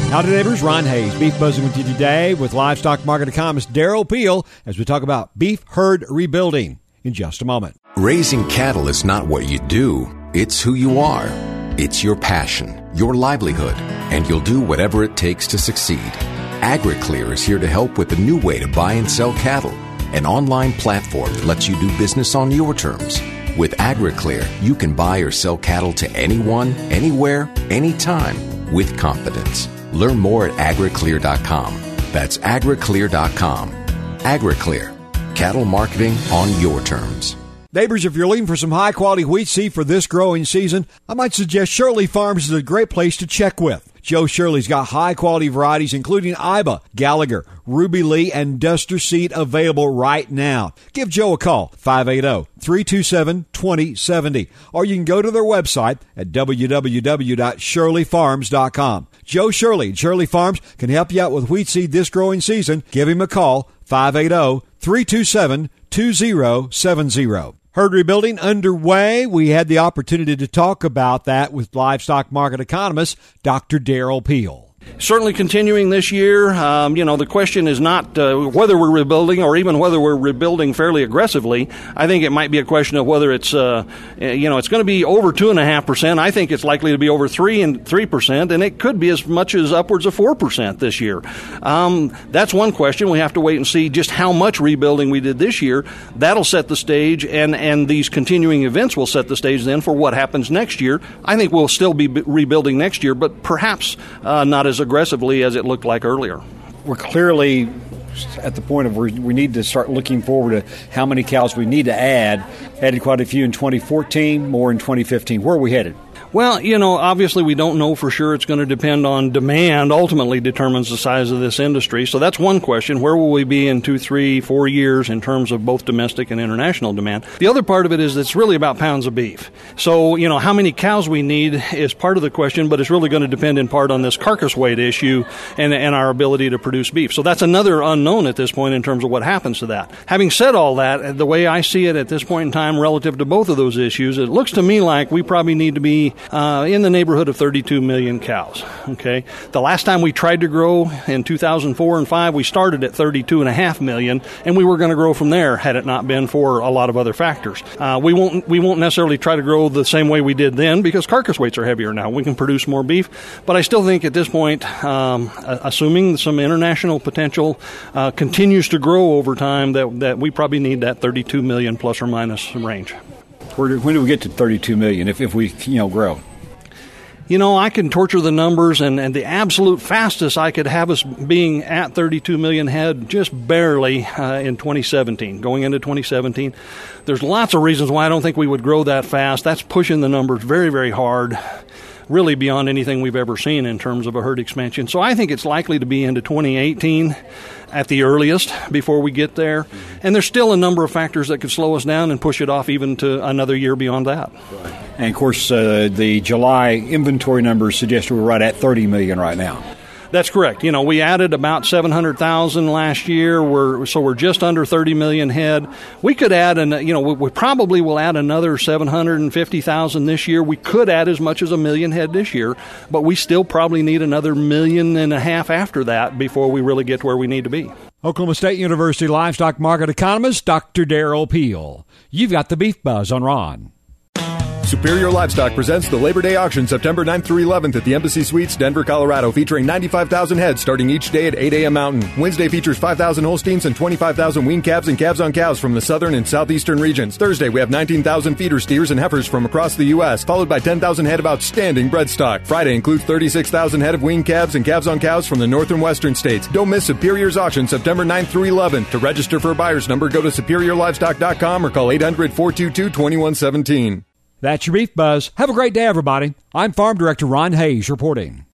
Howdy, neighbors. Ron Hayes, Beef Buzzing with you today with livestock market economist Darrell Peel as we talk about beef herd rebuilding in just a moment. Raising cattle is not what you do, it's who you are. It's your passion, your livelihood, and you'll do whatever it takes to succeed. AgriClear is here to help with a new way to buy and sell cattle, an online platform that lets you do business on your terms. With AgriClear, you can buy or sell cattle to anyone, anywhere, anytime, with confidence. Learn more at agriclear.com. That's agriclear.com. AgriClear. Cattle marketing on your terms. Neighbors, if you're looking for some high-quality wheat seed for this growing season, I might suggest Shirley Farms is a great place to check with. Joe Shirley's got high-quality varieties, including Iba, Gallagher, Ruby Lee, and Duster seed available right now. Give Joe a call, 580-327-2070, or you can go to their website at www.shirleyfarms.com. Joe Shirley and Shirley Farms can help you out with wheat seed this growing season. Give him a call, 580-327-2070. Herd rebuilding underway. We had the opportunity to talk about that with livestock market economist Dr. Darrell Peel. Certainly continuing this year. The question is not whether we're rebuilding or even whether we're rebuilding fairly aggressively. I think it might be a question of whether it's going to be over 2.5%. I think it's likely to be over 3%, and it could be as much as upwards of 4% this year. That's one question. We have to wait and see just how much rebuilding we did this year. That'll set the stage, and these continuing events will set the stage then for what happens next year. I think we'll still be rebuilding next year, but perhaps not as aggressively as it looked like earlier. We're clearly at the point of where we need to start looking forward to how many cows we need to add. Added quite a few in 2014, more in 2015. Where are we headed? Well, obviously we don't know for sure. It's going to depend on demand, ultimately determines the size of this industry. So that's one question. Where will we be in 2, 3, 4 years in terms of both domestic and international demand? The other part of it is it's really about pounds of beef. So, how many cows we need is part of the question, but it's really going to depend in part on this carcass weight issue and our ability to produce beef. So that's another unknown at this point in terms of what happens to that. Having said all that, the way I see it at this point in time relative to both of those issues, it looks to me like we probably need to be in the neighborhood of 32 million cows. Okay, the last time we tried to grow in 2004 and 5, we started at 32.5 million, and we were going to grow from there had it not been for a lot of other factors. We won't necessarily try to grow the same way we did then because carcass weights are heavier now. We can produce more beef, but I still think at this point, assuming some international potential continues to grow over time, that we probably need that 32 million plus or minus range. When do we get to 32 million if we grow? I can torture the numbers, and the absolute fastest I could have us being at 32 million head just barely in 2017, going into 2017. There's lots of reasons why I don't think we would grow that fast. That's pushing the numbers very, very hard, really beyond anything we've ever seen in terms of a herd expansion. So I think it's likely to be into 2018 at the earliest before we get there. And there's still a number of factors that could slow us down and push it off even to another year beyond that. Right. And, of course, the July inventory numbers suggest we're right at 30 million right now. That's correct. We added about 700,000 last year. We're just under 30 million head. We could add, we probably will add another 750,000 this year. We could add as much as 1 million head this year, but we still probably need another 1.5 million after that before we really get to where we need to be. Oklahoma State University livestock market economist Dr. Darrell Peel. You've got the Beef Buzz on Ron. Superior Livestock presents the Labor Day auction September 9th through 11th at the Embassy Suites, Denver, Colorado, featuring 95,000 heads starting each day at 8 a.m. Mountain. Wednesday features 5,000 Holsteins and 25,000 wean calves and calves on cows from the southern and southeastern regions. Thursday, we have 19,000 feeder steers and heifers from across the U.S., followed by 10,000 head of outstanding bred stock. Friday includes 36,000 head of wean calves and calves on cows from the north and western states. Don't miss Superior's auction September 9th through 11th. To register for a buyer's number, go to superiorlivestock.com or call 800-422-2117. That's your Beef Buzz. Have a great day, everybody. I'm Farm Director Ron Hayes reporting.